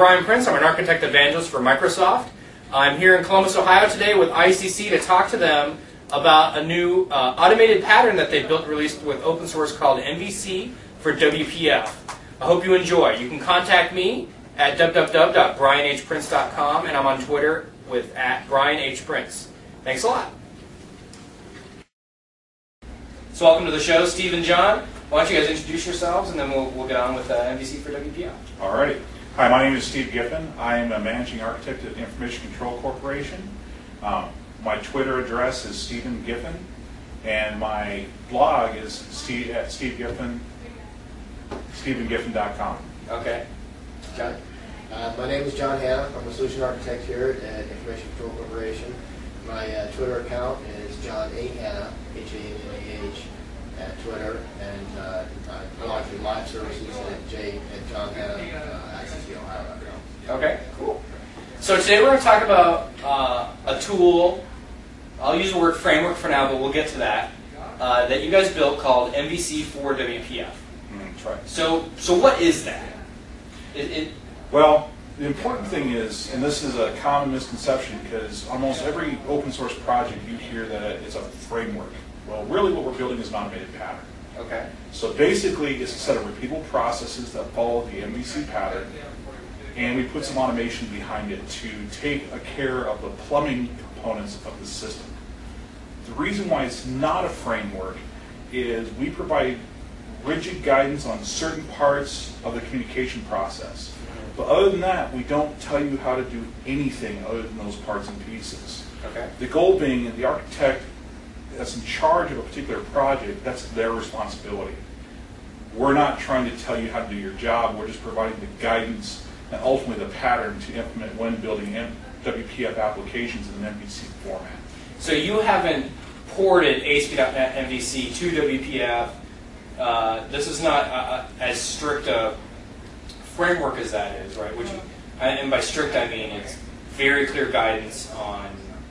Brian Prince. I'm an architect evangelist for Microsoft. I'm here in Columbus, Ohio today with ICC to talk to them about a new automated pattern that they built and released with open source called MVC for WPF. I hope you enjoy. You can contact me at www.brianhprince.com, and I'm on Twitter with @BrianHPrince. Thanks a lot. So welcome to the show, Steve and John. Why don't you guys introduce yourselves, and then we'll get on with MVC for WPF. All right. Hi, my name is Steve Giffen. I am a managing architect at Information Control Corporation. My Twitter address is Stephen Giffen, and my blog is StephenGiffen.com. Okay. John? My name is John Hanna. I'm a solution architect here at Information Control Corporation. My Twitter account is John A. Hanna, H-A-N-N-A-H, at Twitter, and I blog through live services at johnhanna@ccOhio.com. Okay, cool. So today we're going to talk about a tool, I'll use the word framework for now, but we'll get to that, that you guys built called MVC for WPF. That's right. So what is that? Well, the important thing is, and this is a common misconception, because almost every open source project you hear that it's a framework. Well, really what we're building is an automated pattern. Okay. So basically it's a set of repeatable processes that follow the MVC pattern, and we put some automation behind it to take care of the plumbing components of the system. The reason why it's not a framework is we provide rigid guidance on certain parts of the communication process. But other than that, we don't tell you how to do anything other than those parts and pieces. Okay. The goal being the architect that's in charge of a particular project, that's their responsibility. We're not trying to tell you how to do your job, we're just providing the guidance and ultimately the pattern to implement when building WPF applications in an MVC format. So you haven't ported ASP.NET MVC to WPF. This is not as strict a framework as that is, right? And by strict I mean it's very clear guidance on...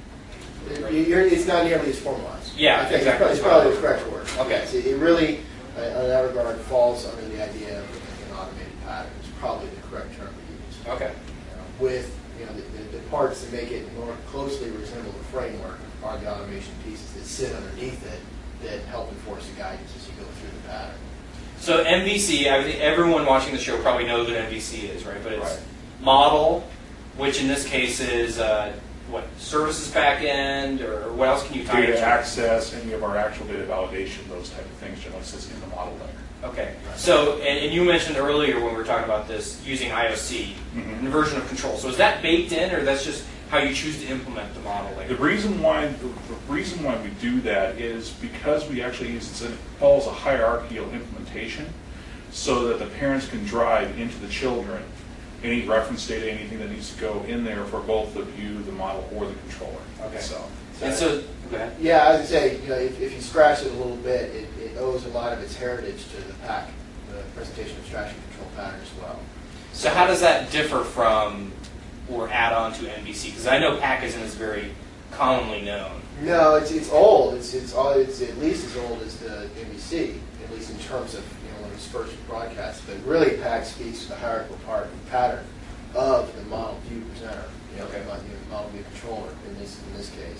It's not nearly as formalized. Yeah, I think exactly. It's probably the correct word. Okay. Yes, it really, in that regard, falls under the idea of an automated pattern. It's probably the correct term to use. Okay. With the parts that make it more closely resemble the framework are the automation pieces that sit underneath it that help enforce the guidance as you go through the pattern. So MVC, I think everyone watching the show probably knows what MVC is, right? But it's Right. model, which in this case is what, services backend, or what else can you tie Data into? access, any of our actual data validation, those type of things generally sits in the model layer. Okay. So, and you mentioned earlier when we were talking about this using IOC, Mm-hmm. version of control. So is that baked in, or that's just how you choose to implement the model layer? The reason why we do that is because we actually use it follows a hierarchical implementation, so that the parents can drive into the children any reference data, anything that needs to go in there for both the view, the model, or the controller. Okay. So. And so, go ahead. Yeah, I would say, if you scratch it a little bit, it owes a lot of its heritage to the PAC, the Presentation Abstraction Control Pattern as well. So how does that differ from or add on to MVC? Because I know PAC isn't as very commonly known. No, it's old. It's at least as old as the MVC, at least in terms of when it was first broadcast. But really, PAC speaks to the hierarchical pattern of the model view presenter, Okay. the model view controller in this case.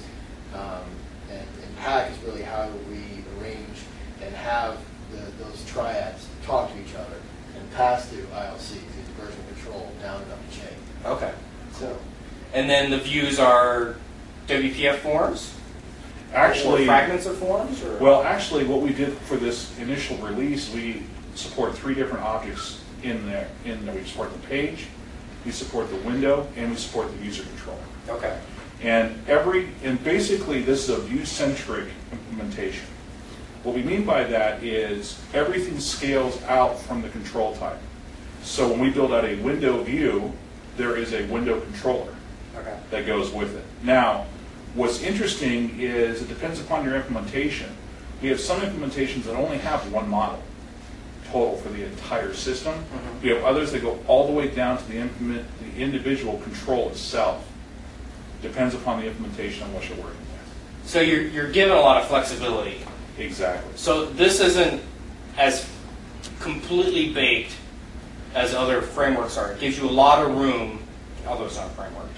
And PAC is really how we arrange and have those triads talk to each other and pass through ILC, through the version control, down and up the chain. Okay. So, And then the views are WPF forms? Actually, or fragments of forms? Or? well, actually, what we did for this initial release, we support 3 different objects in there. We support the page, we support the window, and we support the user controller. Okay. And basically, this is a view-centric implementation. What we mean by that is everything scales out from the control type. So when we build out a window view, there is a window controller that goes with it. Now, what's interesting is it depends upon your implementation. We have some implementations that only have one model total for the entire system. Mm-hmm. We have others that go all the way down to the individual control itself. Depends upon the implementation on what you're working with. So you're given a lot of flexibility. Exactly. So this isn't as completely baked as other frameworks are. It gives you a lot of room, although it's not a framework,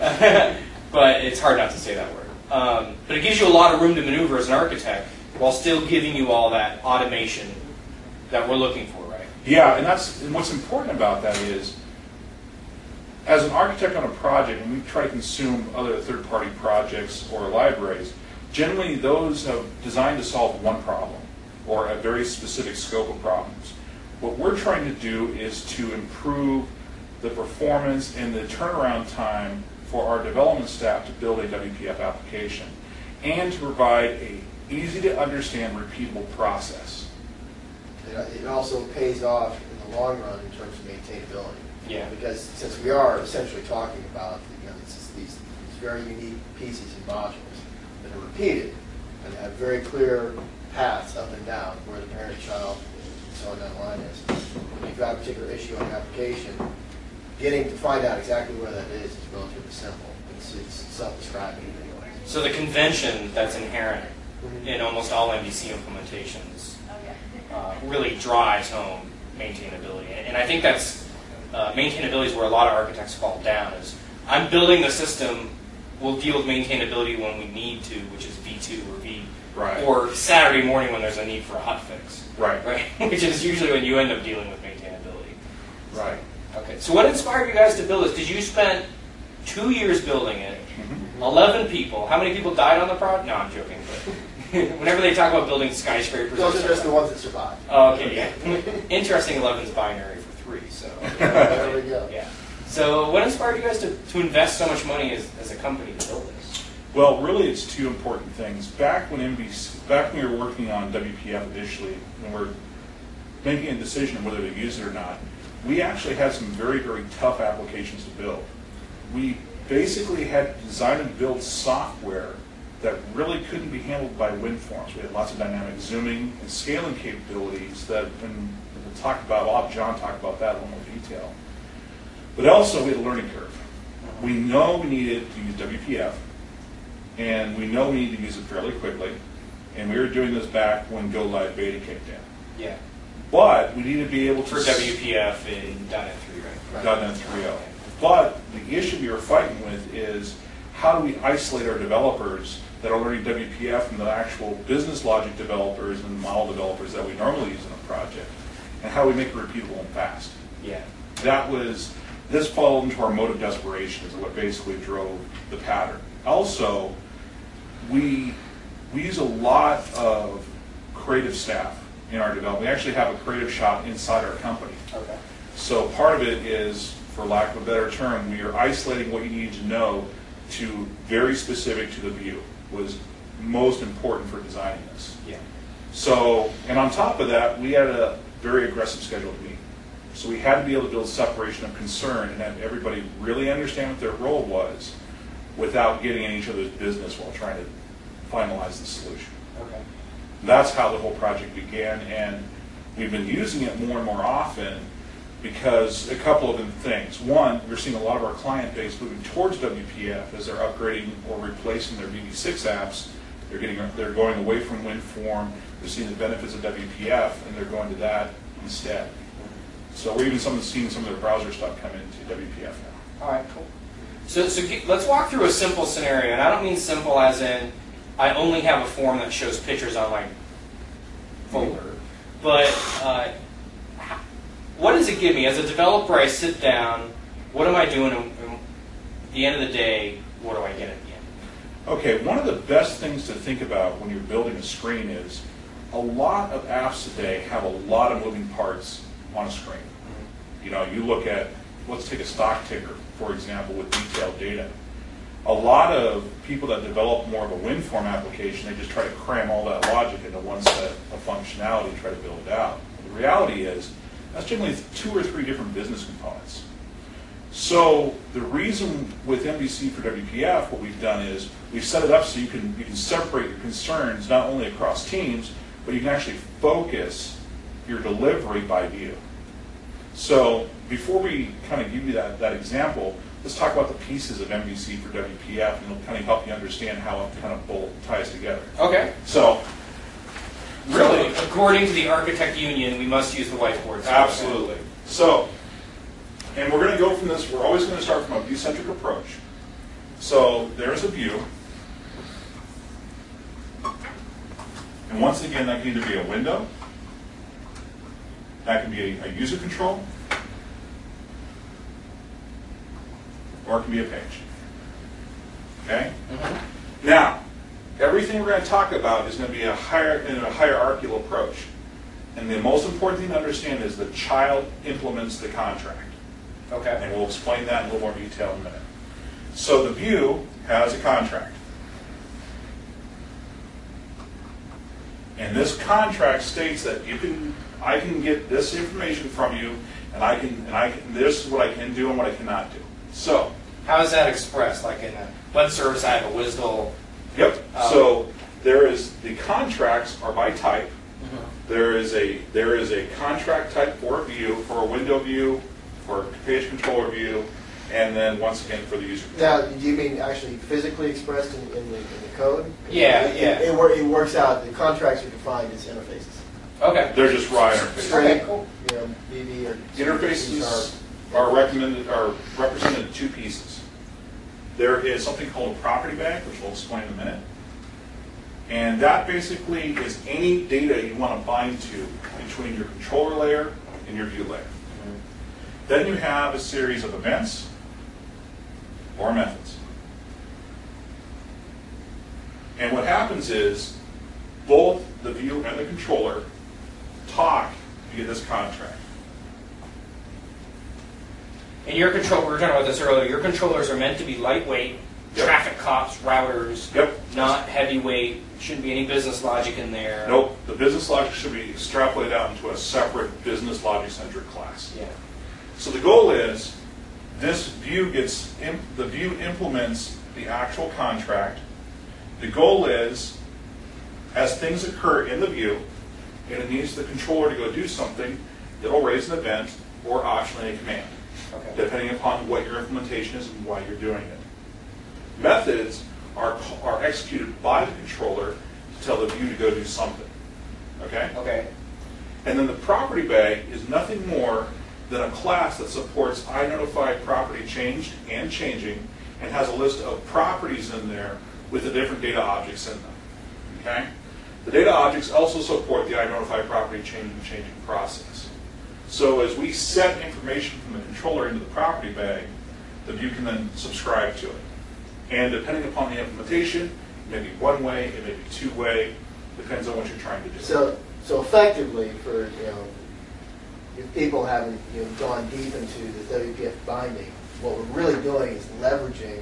but it's hard not to say that word. But it gives you a lot of room to maneuver as an architect while still giving you all that automation that we're looking for, right? Yeah, and what's important about that is, as an architect on a project, when we try to consume other third-party projects or libraries, generally those are designed to solve one problem or a very specific scope of problems. What we're trying to do is to improve the performance and the turnaround time for our development staff to build a WPF application, and to provide a easy-to-understand, repeatable process. It also pays off in the long run in terms of maintainability. Yeah. Because since we are essentially talking about these very unique pieces and modules that are repeated and have very clear paths up and down where the parent-child and so on down the line is. When you've got a particular issue on the application, getting to find out exactly where that is relatively simple. It's self-describing anyway. So the convention that's inherent in almost all MVC implementations really drives home maintainability. And I think that's maintainability is where a lot of architects fall down. Is I'm building the system, we'll deal with maintainability when we need to, which is V2 or V, Right. or Saturday morning when there's a need for a hot fix. Right. Which is usually when you end up dealing with maintainability. Right. Okay, so what inspired you guys to build this? Did you spend 2 years building it, Mm-hmm. 11 people? How many people died on the project? No, I'm joking. But whenever they talk about building skyscrapers, Those are just the ones that survive. Oh, okay, yeah. Interesting, 11 is binary for 3, so. There we go. Yeah. So what inspired you guys to invest so much money as a company to build this? Well, really, it's two important things. Back when we were working on WPF initially, when we were making a decision whether to use it or not, we actually had some very, very tough applications to build. We basically had to design and build software that really couldn't be handled by WinForms. We had lots of dynamic zooming and scaling capabilities that, and we'll talk about, I'll have John talk about that in a little more detail. But also, we had a learning curve. We know we needed to use WPF, and we know we need to use it fairly quickly, and we were doing this back when Go Live Beta kicked in. Yeah. But we need to be able to... For WPF in .NET 3, right? .NET 3.0. But the issue we were fighting with is how do we isolate our developers that are learning WPF from the actual business logic developers and model developers that we normally use in a project, and how we make it repeatable and fast. Yeah. This followed into our mode of desperation is what basically drove the pattern. Also, we use a lot of creative staff in our development. We actually have a creative shop inside our company. Okay. So part of it is, for lack of a better term, we are isolating what you need to know to very specific to the view was most important for designing this. Yeah. So, and on top of that, we had a very aggressive schedule to meet. So we had to be able to build separation of concern and have everybody really understand what their role was without getting in each other's business while trying to finalize the solution. Okay. That's how the whole project began, and we've been using it more and more often because a couple of things. One, we're seeing a lot of our client base moving towards WPF as they're upgrading or replacing their VB6 apps. They're going away from WinForm. They're seeing the benefits of WPF, and they're going to that instead. So we're even seeing some of their browser stuff come into WPF now. All right, cool. So let's walk through a simple scenario, and I don't mean simple as in I only have a form that shows pictures on my folder, but what does it give me? As a developer, I sit down, what am I doing, and at the end of the day, what do I get at the end? Okay, one of the best things to think about when you're building a screen is a lot of apps today have a lot of moving parts on a screen. You know, you look at, let's take a stock ticker, for example, with detailed data. A lot of people that develop more of a WinForm application, they just try to cram all that logic into one set of functionality and try to build it out. The reality is, that's generally 2 or 3 different business components. So the reason with MVC for WPF, what we've done is we've set it up so you can separate your concerns not only across teams, but you can actually focus your delivery by view. So before we kind of give you that example, let's talk about the pieces of MVC for WPF, and it'll kind of help you understand how it kind of both ties together. Okay. So, really, according to the Architect Union, we must use the whiteboard. Absolutely. So, And we're going to go from this, we're always going to start from a view-centric approach. So there's a view. And once again, that can either be a window, that can be a user control, or it can be a page. Okay? Mm-hmm. Now, everything we're going to talk about is going to be in a hierarchical approach. And the most important thing to understand is the child implements the contract. Okay. And we'll explain that in a little more detail in a minute. So the view has a contract. And this contract states that I can get this information from you, and this is what I can do and what I cannot do. So, how is that expressed? Like in a web service, I have a WSDL. yep. So the contracts are by type. Mm-hmm. There is a contract type for a view, for a window view, for a page controller view, and then once again for the user. Now, do you mean actually physically expressed in the code? Yeah, It works out. The contracts are defined as interfaces. Okay. They're just raw interfaces. Straight, Okay, cool. BB or Interfaces are represented in two pieces. There is something called a property bag, which we'll explain in a minute. And that basically is any data you want to bind to between your controller layer and your view layer. Then you have a series of events or methods. And what happens is both the view and the controller talk via this contract. And your control, we were talking about this earlier, your controllers are meant to be lightweight, Yep. traffic cops, routers, Yep. not heavyweight, shouldn't be any business logic in there. Nope, the business logic should be extrapolated out into a separate business logic-centric class. Yeah. So the goal is this view the view implements the actual contract. The goal is, as things occur in the view, and it needs the controller to go do something, it'll raise an event or optionally a command, Okay. depending upon what your implementation is and why you're doing it. Methods are executed by the controller to tell the view to go do something. Okay? Okay. And then the property bag is nothing more than a class that supports identify property changed and changing, and has a list of properties in there with the different data objects in them. Okay? The data objects also support the identify property change and changing process. So as we set information from the controller into the property bag, the view can then subscribe to it. And depending upon the implementation, it may be one way, it may be two way, depends on what you're trying to do. So effectively, for if people haven't gone deep into the WPF binding, what we're really doing is leveraging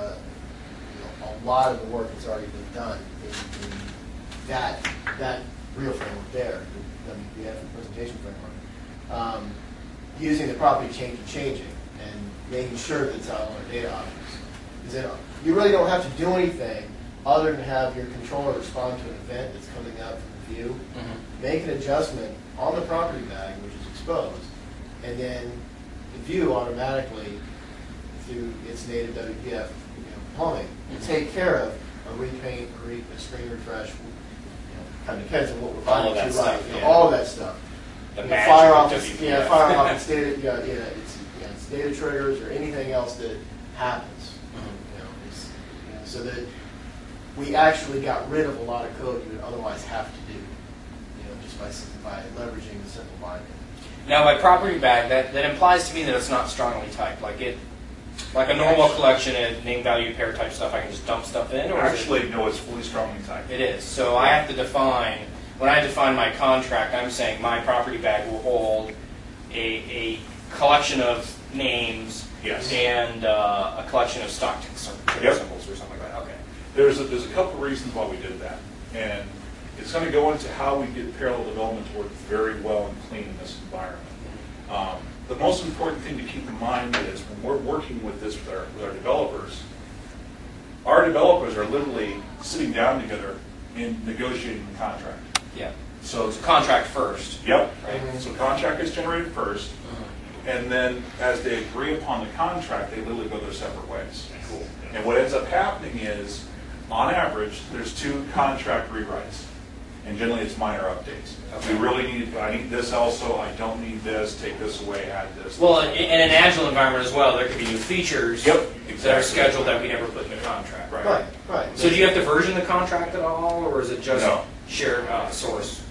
a lot of the work that's already been done in that real framework there, the WPF presentation framework, using the property change and changing, and making sure that it's on our data objects. Because you really don't have to do anything other than have your controller respond to an event that's coming up from the view, make an adjustment on the property bag, which is exposed, and then the view automatically, through its native WPF plumbing, will take care of a repaint, a screen refresh. Kind of depends on what we're All of binding that to, right? stuff, yeah. All of that stuff. The You know, magic fire of off, WPF. fire off its data, it's data triggers or anything else that happens. So that we actually got rid of a lot of code you would otherwise have to do, just by leveraging the simple binding. Now, by property bag, that implies to me that it's not strongly typed. Like a normal collection of name value pair type stuff, I can just dump stuff in. Or Actually, no, it's fully strongly typed. it is. So I have to define. When I define my contract, I'm saying my property bag will hold a collection of names Yes. and a collection of stock Yep. symbols or something like that. Okay. There's a couple reasons why we did that, and it's going to go into how we get parallel development to work very well and clean in this environment. The most important thing to keep in mind is when we're working with this with our developers are literally sitting down together and negotiating the contract. Yeah. So It's contract first. Yep. Right. So contract is generated first, and then as they agree upon the contract, they literally go their separate ways. Cool. And what ends up happening is, on average, there's 2 contract rewrites. And generally, it's minor updates. Okay. We really need, I need this also, I don't need this, take this away, add this. Well, in an agile environment as well, there could be new features Yep, that are exactly. scheduled that we never put in the contract. Right. Right, right. So do you have to version the contract at all, or is it just No. shared source?